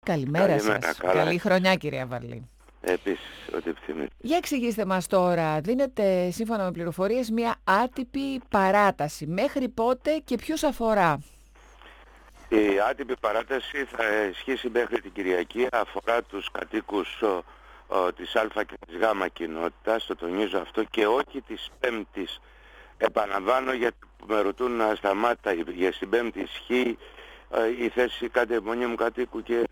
Καλημέρα σας. Καλή χρονιά, κύριε Αβαρλή. Επίσης, ό,τι επιθυμείτε. Για εξηγήστε μας τώρα, δίνετε σύμφωνα με πληροφορίες μια άτυπη παράταση. Μέχρι πότε και ποιους αφορά? Η άτυπη παράταση θα ισχύσει μέχρι την Κυριακή, αφορά τους κατοίκους της Α και της Γ κοινότητας, το τονίζω αυτό, και όχι της Πέμπτης. Επαναλαμβάνω, γιατί με ρωτούν να σταμάτα, για στην Πέμπτη ισχύει η θέση κατεμονίμου κατοίκου και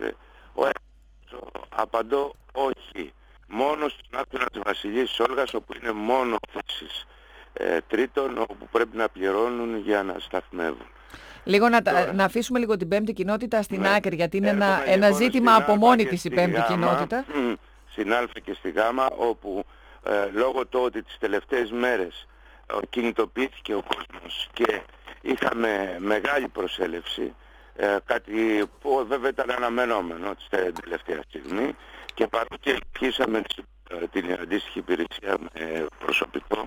απαντώ όχι. Μόνο στην άκουνα της Βασιλής Όλγας, όπου είναι μόνο θέσεις τρίτων, όπου πρέπει να πληρώνουν για να σταθμεύουν. Λίγο να αφήσουμε λίγο την πέμπτη κοινότητα στην άκρη, γιατί είναι ένα ζήτημα από μόνη της η πέμπτη κοινότητα. Στην Α και στη Γ, όπου λόγω του ότι τις τελευταίες μέρες κινητοποιήθηκε ο κόσμος και είχαμε μεγάλη προσέλευση, κάτι που βέβαια ήταν αναμενόμενο στην τελευταία στιγμή, και παρότι αρχίσαμε την αντίστοιχη υπηρεσία με προσωπικό,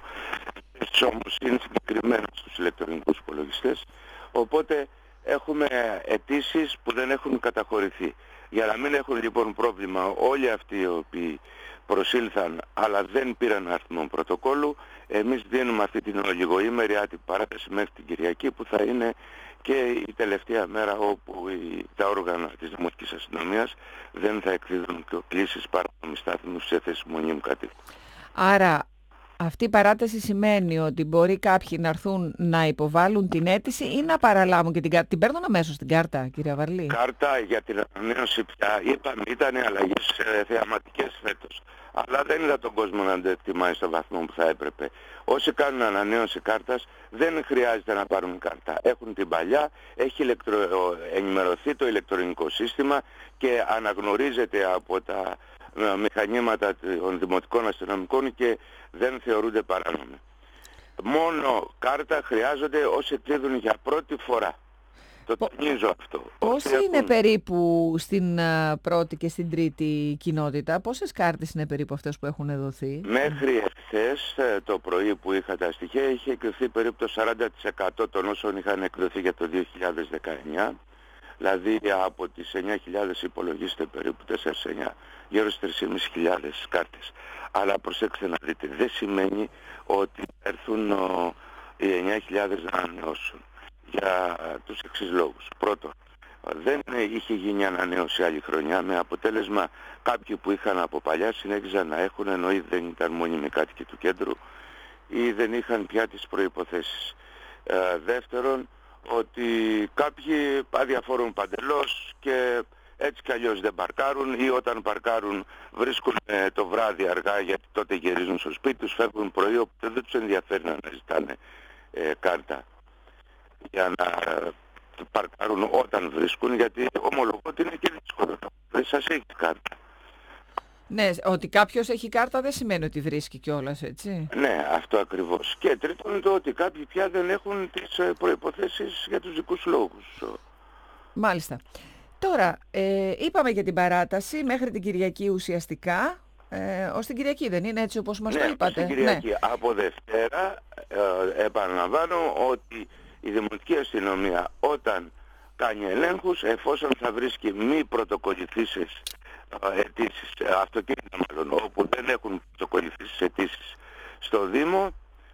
όμως είναι συγκεκριμένα στους ηλεκτρονικούς υπολογιστές, οπότε έχουμε αιτήσεις που δεν έχουν καταχωρηθεί. Για να μην έχουν λοιπόν πρόβλημα όλοι αυτοί οι οποίοι προσήλθαν αλλά δεν πήραν αριθμό πρωτοκόλλου, εμείς δίνουμε αυτή την ολιγοήμερη άτυπη παράταση μέχρι την Κυριακή, που θα είναι και η τελευταία μέρα όπου τα όργανα της Δημοτικής Αστυνομίας δεν θα εκδίδουν κλήσεις παράνομης στάθμους σε θέση μονίμου κατοίκου. Άρα αυτή η παράταση σημαίνει ότι μπορεί κάποιοι να έρθουν να υποβάλουν την αίτηση ή να παραλάβουν και την κάρτα. Την παίρνουν αμέσως την κάρτα, κύριε Αβαρλή? Κάρτα για την ανανέωση πια, είπαμε, ήταν αλλαγές θεαματικές φέτος. Αλλά δεν είδα τον κόσμο να το εκτιμάει στο βαθμό που θα έπρεπε. Όσοι κάνουν ανανέωση κάρτας δεν χρειάζεται να πάρουν κάρτα. Έχουν την παλιά, έχει ενημερωθεί το ηλεκτρονικό σύστημα και αναγνωρίζεται από τα μηχανήματα των δημοτικών αστυνομικών και δεν θεωρούνται παράνομοι. Μόνο κάρτα χρειάζονται όσοι εκδίδουν για πρώτη φορά. Το τονίζω αυτό. Πόσοι είναι περίπου στην πρώτη και στην τρίτη κοινότητα? Πόσες κάρτες είναι περίπου αυτές που έχουν δοθεί? Μέχρι εχθές το πρωί που είχα τα στοιχεία είχε εκδοθεί περίπου το 40% των όσων είχαν εκδοθεί για το 2019. Δηλαδή από τις 9.000 υπολογίστε περίπου 4-9, γύρω στις 3.500 κάρτες. Αλλά προσέξτε να δείτε, δεν σημαίνει ότι έρθουν οι 9.000 να ανανεώσουν. Για τους εξής λόγους. Πρώτον, δεν είχε γίνει ανανέωση άλλη χρονιά, με αποτέλεσμα κάποιοι που είχαν από παλιά συνέχιζαν να έχουν, ενώ ή δεν ήταν μόνιμοι κάτοικοι του κέντρου ή δεν είχαν πια τις προϋποθέσεις. Δεύτερον, ότι κάποιοι αδιαφορούν παντελώς και έτσι κι αλλιώς δεν παρκάρουν, ή όταν παρκάρουν βρίσκουν το βράδυ αργά, γιατί τότε γυρίζουν στο σπίτι τους, φεύγουν πρωί, οπότε δεν τους ενδιαφέρει να ζητάνε κάρτα για να παρκάρουν όταν βρίσκουν, γιατί ομολογώ ότι είναι και δύσκολο. Δεν σας έχει κάρτα. Ναι, ότι κάποιος έχει κάρτα δεν σημαίνει ότι βρίσκει κιόλας, έτσι. Ναι, αυτό ακριβώς. Και τρίτον το ότι κάποιοι πια δεν έχουν τις προϋποθέσεις για τους δικούς λόγους. Μάλιστα. Τώρα, είπαμε για την παράταση μέχρι την Κυριακή ουσιαστικά. Ως την Κυριακή δεν είναι, έτσι όπως μας το είπατε? Ναι, την Κυριακή. Από Δευτέρα επαναλαμβάνω ότι η Δημοτική Αστυνομία όταν κάνει ελέγχους, εφόσον θα βρίσκει μη πρωτοκολληθήσεις αιτήσεις, αυτοκίνητα μάλλον, όπου δεν έχουν πρωτοκολληθήσεις αιτήσεις στο Δήμο,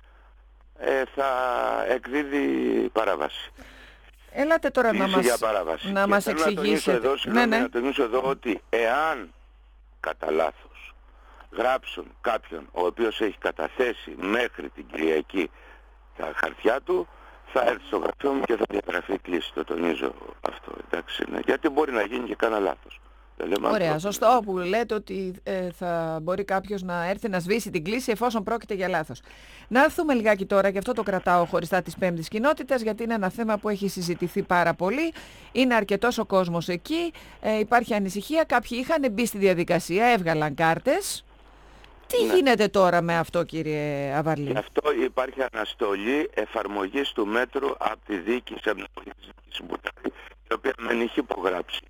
θα εκδίδει παράβαση. Έλατε τώρα να μας εξηγήσετε. Να τονίσω εδώ ότι εάν κατά λάθος γράψουν κάποιον ο οποίος έχει καταθέσει μέχρι την Κυριακή τα χαρτιά του, θα έρθει στο γραφείο μου και θα διαγραφεί κλίση. Το τονίζω αυτό, εντάξει, ναι. Γιατί μπορεί να γίνει και κανένα λάθος. Ωραία, σωστό που λέτε ότι θα μπορεί κάποιος να έρθει να σβήσει την κλίση εφόσον πρόκειται για λάθος. Να έρθουμε λιγάκι τώρα, και αυτό το κρατάω χωριστά της πέμπτης κοινότητας, γιατί είναι ένα θέμα που έχει συζητηθεί πάρα πολύ. Είναι αρκετός ο κόσμος εκεί, υπάρχει ανησυχία, κάποιοι είχαν μπει στη διαδικασία, έβγαλαν κάρτες. Τι γίνεται τώρα με αυτό, κύριε Αβαρλή? Γι' αυτό υπάρχει αναστολή εφαρμογής του μέτρου από τη διοίκηση, η οποία δεν είχε υπογράψει.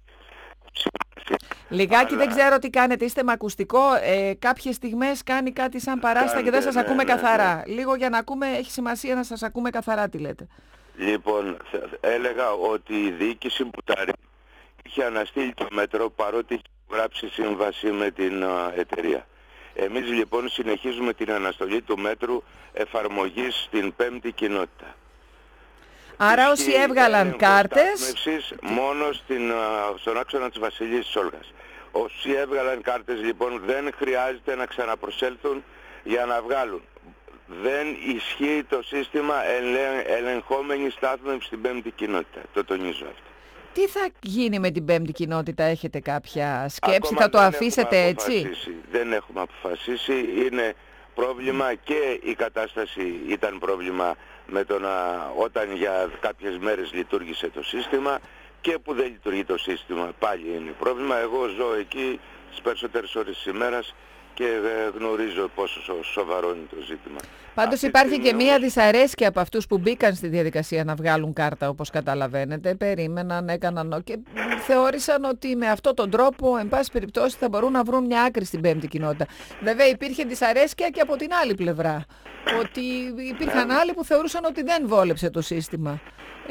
Λιγάκι δεν ξέρω τι κάνετε, είστε με ακουστικό, κάποιες στιγμές κάνει κάτι σαν παράστα και δεν σας ακούμε καθαρά. Λίγο για να ακούμε, έχει σημασία να σας ακούμε καθαρά τι λέτε. Λοιπόν, έλεγα ότι η διοίκηση Μπουτάρη είχε αναστείλει το μέτρο παρότι είχε γράψει σύμβαση με την εταιρεία. Εμείς λοιπόν συνεχίζουμε την αναστολή του μέτρου εφαρμογής στην πέμπτη κοινότητα. Άρα όσοι έβγαλαν κάρτες... μόνο στον άξονα της Βασιλής της Όλγας. Όσοι έβγαλαν κάρτες λοιπόν δεν χρειάζεται να ξαναπροσέλθουν για να βγάλουν. Δεν ισχύει το σύστημα ελεγχόμενη στάθμευση στην πέμπτη κοινότητα. Το τονίζω αυτό. Τι θα γίνει με την πέμπτη κοινότητα, έχετε κάποια σκέψη, θα το αφήσετε έτσι? Δεν έχουμε αποφασίσει, είναι πρόβλημα και η κατάσταση ήταν πρόβλημα με το όταν για κάποιες μέρες λειτουργήσε το σύστημα και που δεν λειτουργεί το σύστημα πάλι είναι πρόβλημα. Εγώ ζω εκεί τις περισσότερες ώρες της ημέρας και γνωρίζω πόσο σοβαρό είναι το ζήτημα. Πάντως υπάρχει και μία δυσαρέσκεια από αυτούς που μπήκαν στη διαδικασία να βγάλουν κάρτα, όπως καταλαβαίνετε. Περίμεναν, έκαναν και θεώρησαν ότι με αυτόν τον τρόπο, εν πάση περιπτώσει, θα μπορούν να βρουν μια άκρη στην πέμπτη κοινότητα. Βέβαια υπήρχε δυσαρέσκεια και από την άλλη πλευρά. Ότι υπήρχαν άλλοι που θεωρούσαν ότι δεν βόλεψε το σύστημα.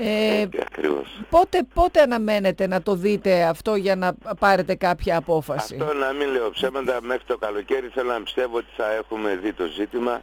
Πότε αναμένετε να το δείτε αυτό για να πάρετε κάποια απόφαση? Αυτό να μην λέω ψέματα, μέχρι το καλοκαίρι θέλω να πιστεύω ότι θα έχουμε δει το ζήτημα.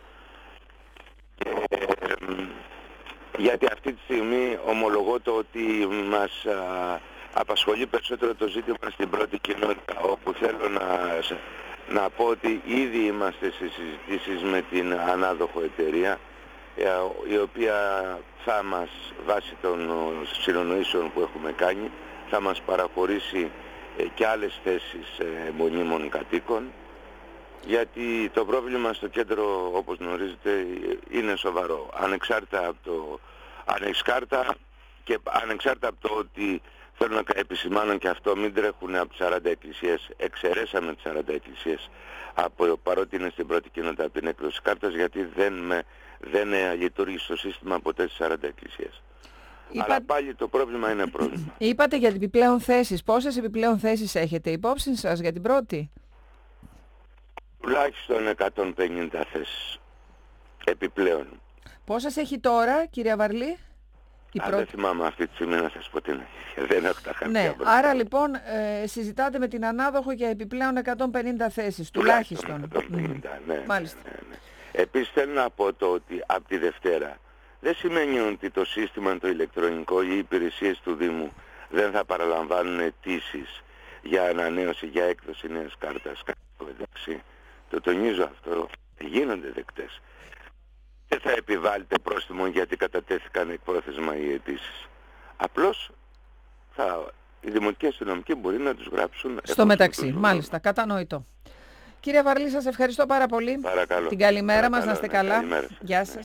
Γιατί αυτή τη στιγμή ομολογώ το ότι μας απασχολεί περισσότερο το ζήτημα στην πρώτη κοινότητα, όπου θέλω να πω ότι ήδη είμαστε σε συζητήσεις με την ανάδοχο εταιρεία, η οποία θα μας, βάσει των συνονοήσεων που έχουμε κάνει, θα μας παραχωρήσει και άλλες θέσεις μονίμων κατοίκων, γιατί το πρόβλημα στο κέντρο, όπως γνωρίζετε, είναι σοβαρό. Ανεξάρτητα από το ότι θέλω να επισημάνω και αυτό, μην τρέχουν από τις 40 εκκλησίες, εξαιρέσαμε τις 40 εκκλησίες παρότι είναι στην πρώτη κοινότητα από την έκδοση κάρτας, γιατί δεν λειτουργεί το σύστημα ποτέ στις 40 εκκλησίες. Αλλά πάλι το πρόβλημα είναι πρόβλημα. Είπατε για επιπλέον θέσεις. Πόσες επιπλέον θέσεις έχετε υπόψη σας για την πρώτη? Τουλάχιστον 150 θέσεις επιπλέον. Πόσες έχει τώρα, κυρία Βαρλή? Δεν θυμάμαι αυτή τη στιγμή να σας πω την αλήθεια. Δεν έχω τα χαρτιά. Ναι, άρα λοιπόν συζητάτε με την ανάδοχο για επιπλέον 150 θέσεις, τουλάχιστον. 150, ναι. Μάλιστα. Ναι. Επίσης θέλω να πω το ότι από τη Δευτέρα δεν σημαίνει ότι το σύστημα το ηλεκτρονικό ή οι υπηρεσίες του Δήμου δεν θα παραλαμβάνουν αιτήσεις για ανανέωση, για έκδοση νέας κάρτας. Εντάξει, το τονίζω αυτό, γίνονται δεκτές. Δεν θα επιβάλλεται πρόστιμο γιατί κατατέθηκαν εκπρόθεσμα οι αιτήσεις. Απλώς οι δημοτικοί αστυνομικοί μπορεί να τους γράψουν στο μεταξύ. Μάλιστα, κατανοητό. Κύριε Βαρλή, σας ευχαριστώ πάρα πολύ. Παρακαλώ. Την καλημέρα μας, να είστε καλά. Γεια σας.